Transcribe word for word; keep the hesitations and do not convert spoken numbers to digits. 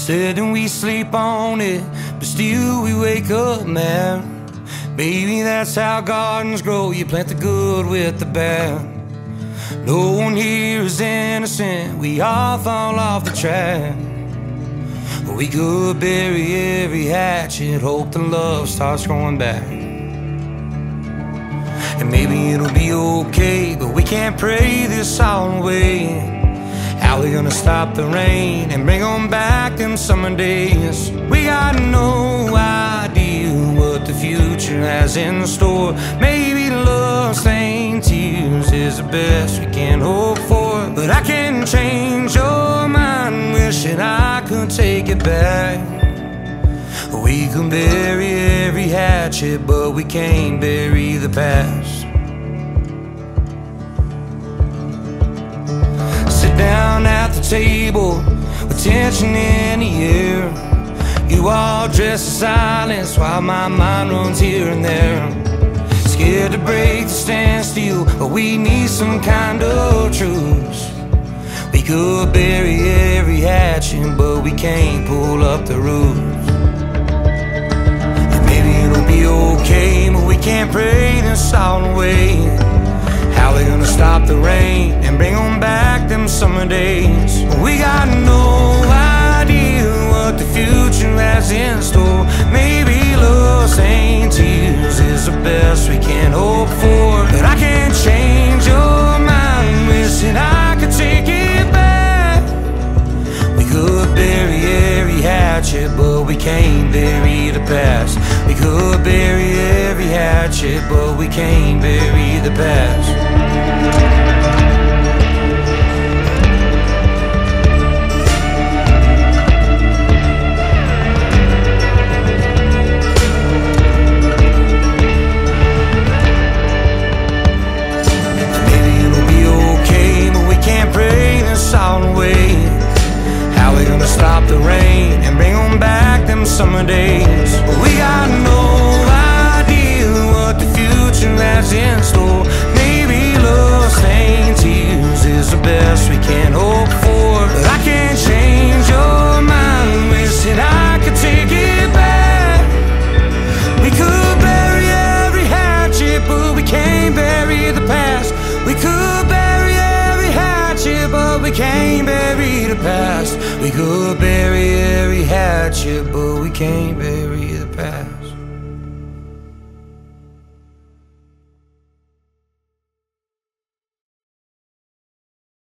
Said that we sleep on it, but still we wake up mad. Baby, that's how gardens grow. You plant the good with the bad. No one here is innocent. We all fall off the track. We could bury every hatchet, hope the love starts growing back. And maybe it'll be okay, but we can't pray this all away. How we gonna stop the rain and bring on back them summer days? We got no idea what the future has in store. Maybe love stained tears is the best we can hope for. But I can't change your mind, wishing I could take it back. We can bury every hatchet, but we can't bury the past. Sit down at the table with tension in the air. You all dress in silence while my mind runs here and there. Scared to break the standstill, but we need some kind of truce. We could bury every hatchet, but we can't pull up the roof. And maybe it'll be okay, but we can't pray this all away. How we gonna stop the rain and bring on back them summer days? We got no idea what the future has in store. Maybe love stained tears is the best we can hope for. But I can't change your mind, wishing I could take it back. We could bury every hatchet, but we can't bury the past. We could bury every hatchet, but we can't bury the past. Stop the rain and bring on back them summer days. We got no idea what the future has in store. Maybe love stained tears is the best we can hope for. But I can't change your mind, wishing I could take it back. We could bury every hatchet, but we can't bury the past. We could bury every hatchet, but we can't bury the past. We could bury every hatchet, but we can't bury the past.